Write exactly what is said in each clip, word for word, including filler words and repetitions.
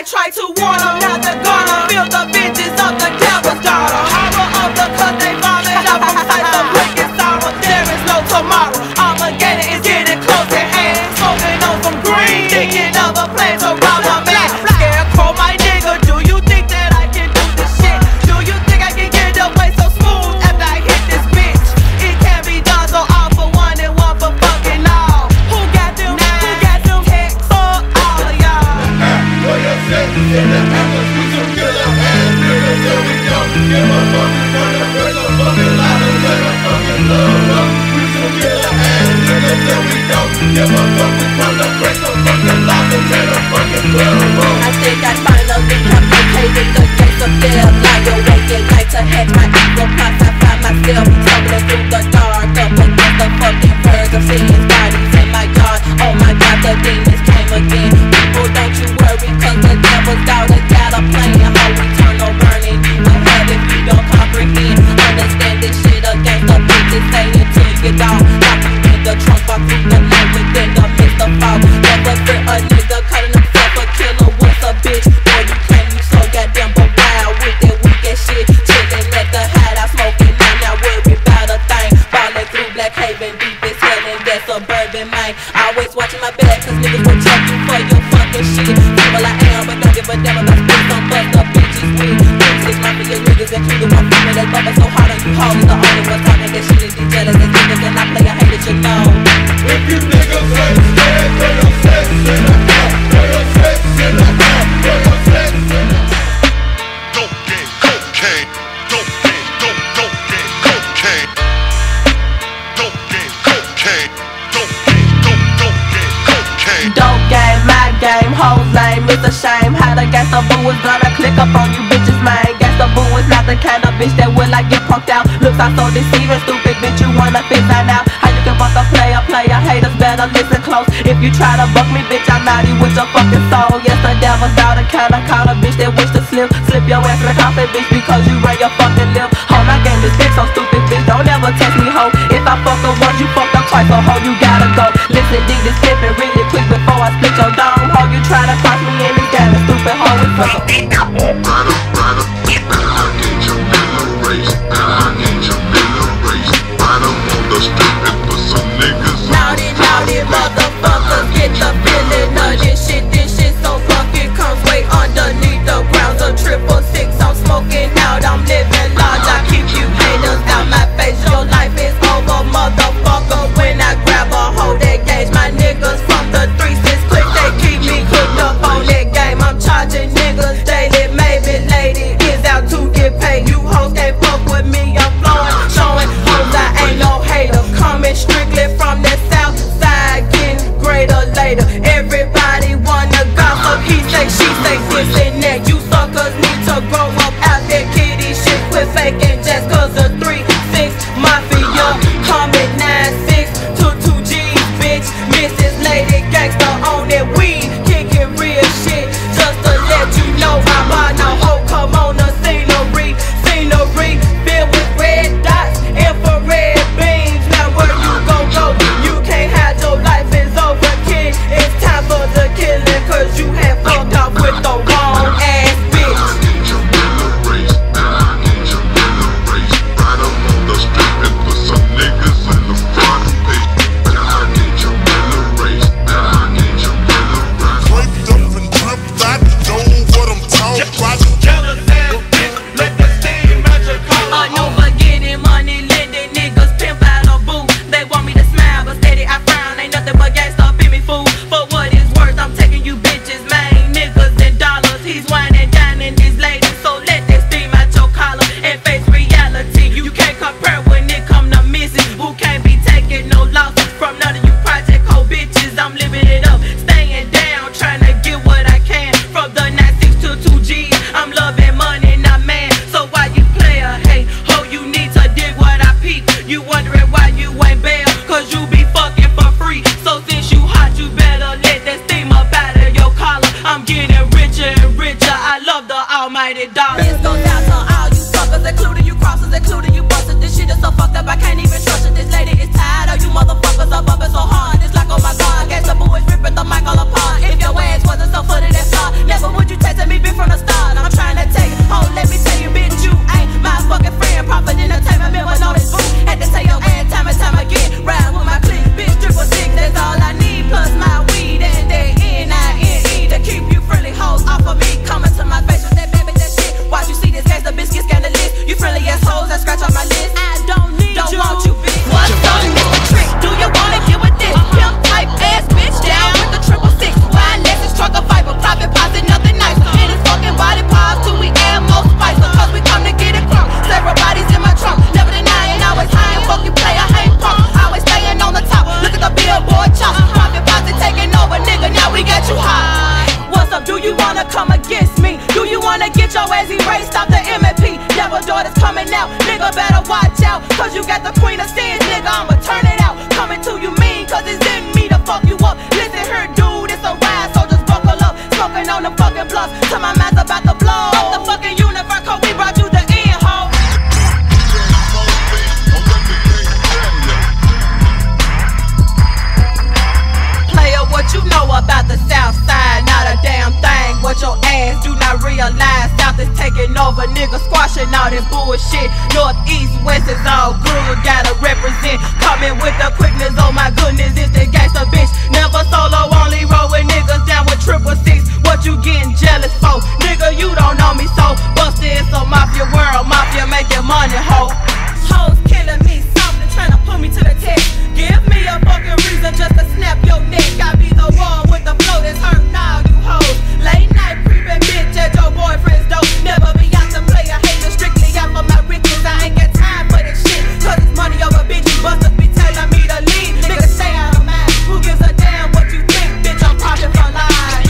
I try to warn them, now they're gonna feel the vengeance of the devil's daughter. Horror of the cut, they vomit up from sights of wicked sorrow. There is no tomorrow, Armageddon is getting close at hand. Smoking on some green, thinking of a plan to rob a man. Scarecrow, my nigga, do you think that I can do this shit? Do you think I can get away so smooth after I hit this bitch? It can't be done, so all for one and one for fucking all. Who got them? Nah. Who got them? Heck for all of y'all. For your sins in the heavens, we some killer ass niggas that we don't give a fuck. We wanna break a fucking lot and let a fucking love up. We some killer ass niggas that we don't give a fuck. We wanna break a fucking lot and let a fucking love up. I think I finally complicated the case of their lie awake at night to hatch my evil plots. I find myself stumbling through the dark up against the fucking birds of seeing bodies in my yard. Oh my God, the demons came again. People, don't you worry, cause the devil's daughter got a plan. How we turn no burning you will have if you don't comprehend. Understand this shit against the bitches saying to you dog. Lock you in the trunk, walk through the night within the midst of fog. Never fear a nigga calling himself a killer. What's a bitch? Boy, you claim you so goddamn but wild with that weak ass shit. Chillin' at the hideout, smoking, I'm not worried about a thing. Falling through Black Haven, deep as hell in that suburban mind. Always watching my back, cause niggas will check you for your fucking shit. People I am, but don't give a damn about spit some bust up bitches with. Six mafia niggas, including one female that's bumping so hard on you hoes. The only one talking that shit is these jealous ass niggas, and I play a hate that you know. If you niggas understand, throw your sex in the car, throw your sex in the car, throw your sex in the car. Dope game, cocaine. Dope game, dope, dope game, cocaine. Dope game, cocaine. Dope game, dope, dope game, cocaine. Dope game, my game, hoes lame, it's a shame how the gangsta boo is gonna click up on you bitches, man. Gangsta boo is not the kind of bitch that will like get punked out. Looks are so deceiving, stupid bitch, you wanna fit that out. How you can fuck a player, player, haters better listen close. If you try to buck me, bitch, I'm naughty with your fucking soul. Yes, the devil's daughter kinda caught a bitch that wish to slip. Slip your ass in the coffin, bitch, because you ran your fucking lip. Ho, my game is big, so stupid, bitch, don't ever test me, ho. If I fuck her once, you fucked up twice, so ho, you gotta go. Listen, dig this flippin' really quick before I split your dome. Ho, you try to cross me in this game, stupid ho, it's fuck. Rider, rider, I need your middle race. I need your middle race. Rider on the street and put some niggas on. Naughty, naughty motherfuckers, get the feeling of this shit. This shit so fucking comes way underneath the ground. A triple six, I'm smoking out, I'm living large. I keep you haters out my face. Your life is over, motherfucker. When I grab a hold that gauge, my niggas from the three six click, they keep me hooked up on that game. I'm charging niggas daily, maybe lady is out to get paid. You hoes can't fuck with me, I'm flowing, showing hoes I ain't no hater. Coming strictly from the south side, getting greater later. Everybody wanna gossip, he say, she say, this and that. You suckers need to grow up out that kitty shit. Quit faking just cause of three six mafia. Coming nine six to two G's, bitch. Missus Lady Gangsta on that weed, kicking real shit. Just to let you know I'm on a hoe, come on the scenery. Scenery filled with red dots, infrared beams. Now where you gon' go? You can't hide, your life is over, kid. It's time for the killing, cause you have fucked off with the wrong ass bitch. I need your middle race. I need your middle race. Rider on the street and put some niggas in the front page. I need your middle race. I need your middle race. Scraped up and dripped out, know what I'm talking about. Jealous ass bitch, let the steam out your collar. I know for getting money, letting niggas pimp out a boo. They want me to smile, but steady I frown. Ain't nothing but gangsta up in me, fool. For what it's worth, I'm taking you bitches, man. Niggas and dollars, he's whining, dining these ladies. So let that steam out your collar and face reality. You can't compare when it come to misses. Who can't be taking no losses from none of you project hoe bitches. I'm living it up, staying down, trying to get what I can. From the nine six to two G's, I'm loving money, not man. So why you play a hate? Ho, you need to dig what I peep. You wondering why you ain't bail, cause you be fucking for free. So since you hot, you better let that steam up out of your collar. I'm getting richer and richer, I love the almighty dollar. This goes out to all you suckers, including you crossers, including you busters. This shit is so fucked up, I can't even trust it. This lady is tired of you motherfuckers are bumping so hard. It's like, oh my god, gangsta boo is ripping the mic all apart. If your ass wasn't so footed and far, never would you taste wanna come against me? Do you wanna get your ass erased off the M and P? Devil daughters coming out, nigga better watch out, cause you got the queen of sins, nigga, I'ma turn it out. Coming to you mean, cause it's in me to fuck you up. Listen here, dude, it's a ride, so just buckle up. Smoking on the fucking blunts, till my mouth's about to blow. Up the fucking universe, cause we brought you the end, ho. Player, what you know about the south side? Not a damn thing. What your ass do not realize? South is taking over, nigga, squashing all this bullshit. North, east, west is all good, gotta represent. Coming with the quickness, oh my goodness, it's the gangsta bitch. Never solo, only roll with niggas down with triple six. What you getting jealous for? Nigga, you don't know me, so busted, it's a mafia world, mafia making money, ho. Hoes killing me, softly trying to pull me to the test. Give me a fucking reason just to snap your neck. I be the one with the flow that's hurting all you hoes. Late night creeping bitch at your boyfriend's door. Never be out to play a hater, strictly out for my riches. I ain't got time for this shit, cause it's money over bitches. Busters be telling me to leave, nigga stay out of mine. Who gives a damn what you think, bitch, I'm popping for life.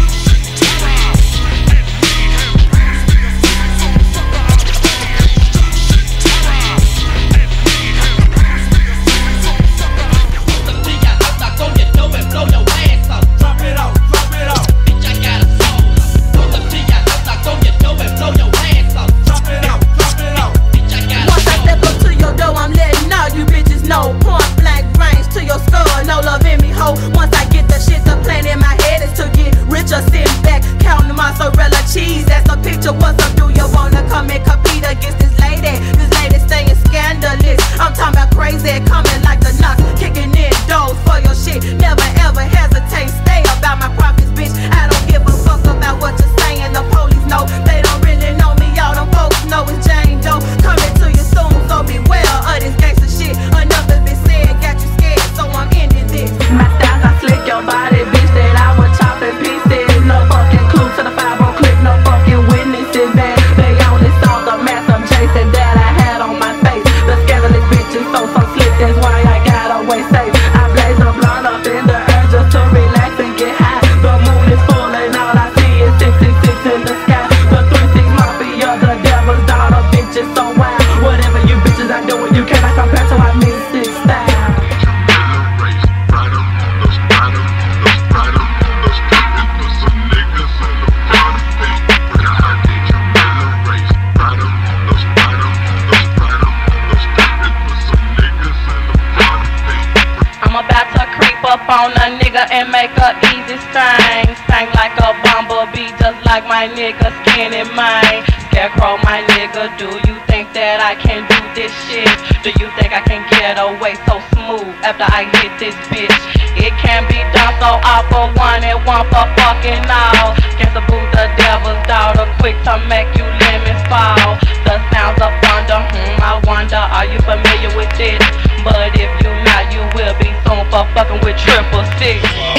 And make a easy sting, sting like a bumblebee, just like my nigga Skinny mine. Scarecrow, my nigga, do you think that I can do this shit? Do you think I can get away so smooth after I hit this bitch? It can be done, so all for one and one for fucking all. Against the boot, the devil's daughter, quick to make you lemons fall. The sounds of thunder, hmm, I wonder, are you familiar with it? But if you not, you will be soon for fucking with triple six.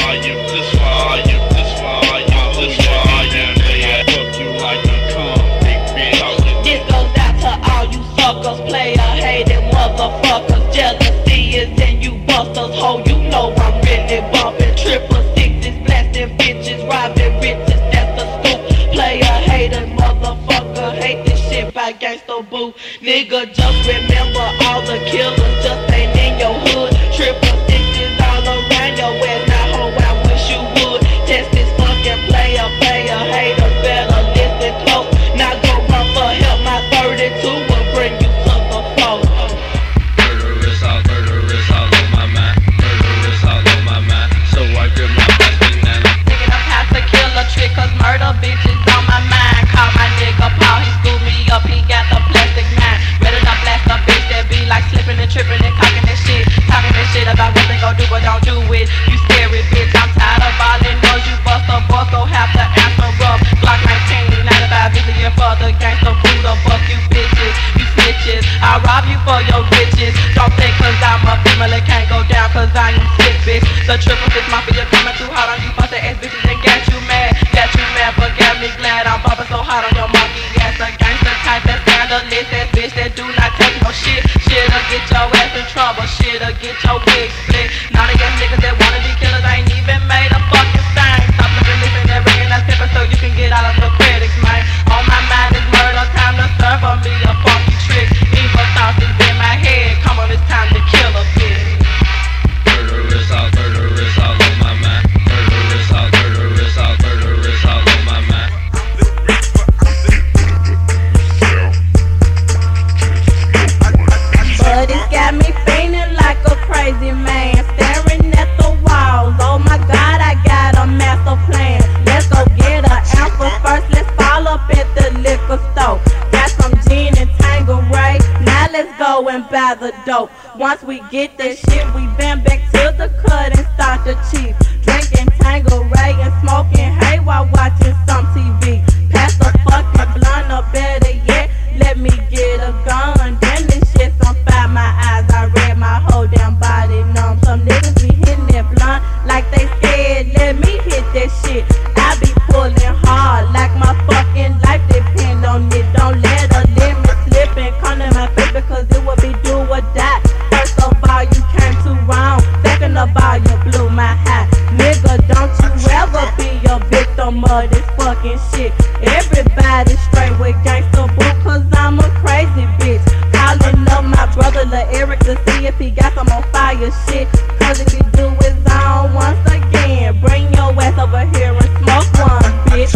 This goes out to all you suckers, player hating motherfuckers. Jealousy is in you busters, ho, you know I'm really bumping. Triple sixes, blasting bitches, robbing riches, that's the scoop. Player hating motherfucker, hate this shit by gangsta boo. Nigga, just remember all the killers just ain't in your hood. Triple sixes all around your ass, now ho, I wish you would. Test this fucking player, player haters better listen close. Now go run for help, my thirty-two will bring you to the floor. Murderous, all murderous, all on my mind. Murderous, all on my mind. So I grip my best banana. Thinking I'm past the killer trick, cause murder bitches on my mind. Call my nigga Paul, he screwed me up, he got the plastic mind. Ready to blast a bitch that be like slipping and tripping and cocking that shit. Talking that shit about what they gon' do but don't do it. You scary bitch, I'm tired of all that noise. You bust a bust, so have to answer up. we get that shit, we been back to the cut and start the cheap. Drinking Tanqueray and smoking hay while watching some T V. Pass the fucking blunt, or better yet, let me get a gun. Then this shit's on fire, my eyes, I read my whole damn body numb. Some niggas be hitting that blunt like they scared, let me hit that shit. I be pulling hard like my fucking life depend on it. Don't let a limit slip and come to my face, because it will be do or die. First of all, you came too wrong. Second of all, you blew my high. Nigga, don't you ever be a victim of this fucking shit. Everybody straight with gangsta boo, cause I'm a crazy bitch. Calling up my brother Lil Eric to see if he got some on fire shit. Cause if he do his own once again, bring your ass over here and smoke one, bitch.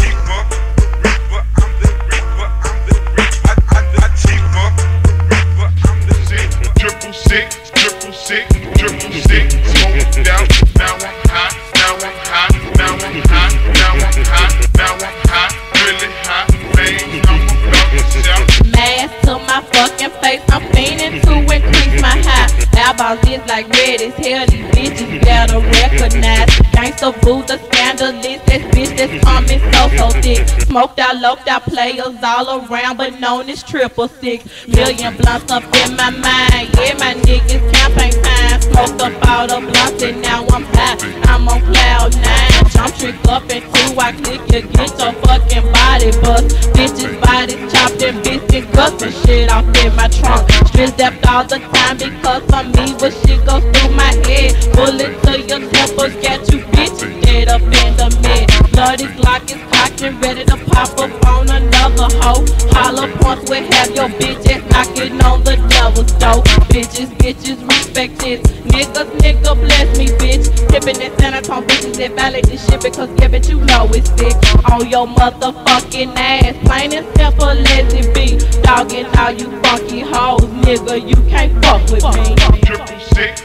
Triple six, triple six, triple six, smoked out. Now I'm hot, now I'm hot, now I'm hot, now I'm hot, now I'm hot, really hot, man, I'm about to shout. Mask to my fucking face, I'm fiending to increase my high. Eyeballs is like red as hell, these bitches better recognize. Gangsta boo, the scandalous, that bitch that's coming so, so thick. Smoked out, loped out players all around, but known as triple six. Million blunts up in my mind, yeah, my niggas campaign time. Smoked up all the blunts and now I'm high, I'm on cloud nine. Jump trick up and two, I click you, get your fucking body bust. Bitches bodies chopped and bits and guts and shit off in my trunk. Stress depth all the time because of me, but shit goes through my head. Bullet to your temples, get you bitches dead up in the mid. Bloody Glock is cocked and ready to pop up on another hoe. Hollow points will have your bitches knocking on the devil's door. Bitches, bitches, respect this. Niggas, nigga, bless me, bitch. Tipping and Sanatone bitches that violate this shit because, yeah, bitch, you know it's sick. On your motherfucking ass, plain and simple as it be. Dogging all you funky hoes, nigga, you can't fuck with me. Triple six,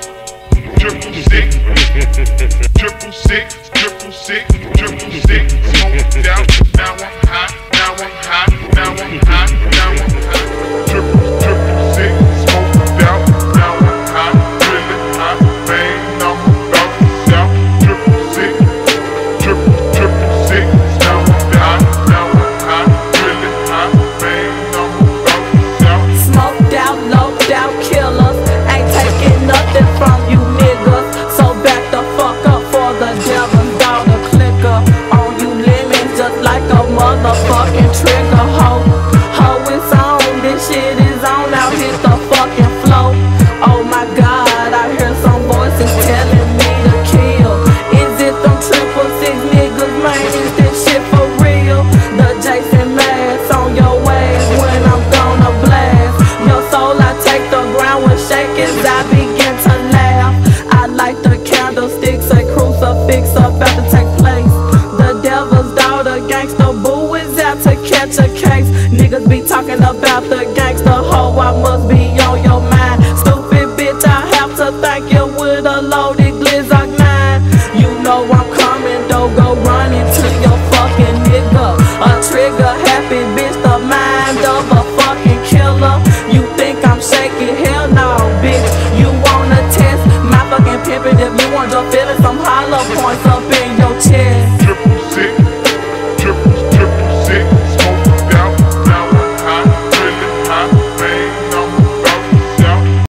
triple six, triple six, triple six, triple six, smoked out. Now I'm hot, now I'm hot, now I'm hot, now I'm hot. Triple, triple six, smoked out. Now I'm hot, really hot, man, I'm about to shout. Triple six, triple, triple six, now I'm hot, now I'm hot, really hot, man, I'm about to shout. Smoked out, loped out killers, ain't taking nothing from you niggas. So back the fuck up for the devil's daughter clicker. On you lemons just like a motherfucking trigger. Ho, ho, it's on, this shit is on, now hit the fucking flow. Oh my god, I hear some voices telling me to kill. Is it them triple six niggas, man, is this shit for real? The Jason mask on your ass when I'm gonna blast your soul, I take the ground with shake as I begin to laugh. I like the candlesticks, a crucifix about to take place. The devil's daughter, gangsta boo is out to catch a case. Niggas be talking about the gangsta hoe, I must be on your mind. Stupid bitch, I have to thank you with a loaded Glizzock nine. You know I'm coming, though, go running to your fucking nigga. A trigger happy bitch, the mind of a fucking killer. You think I'm shaky? Hell no, bitch. You wanna test my fucking pimpin'? If you want your feelings, some hollow points up in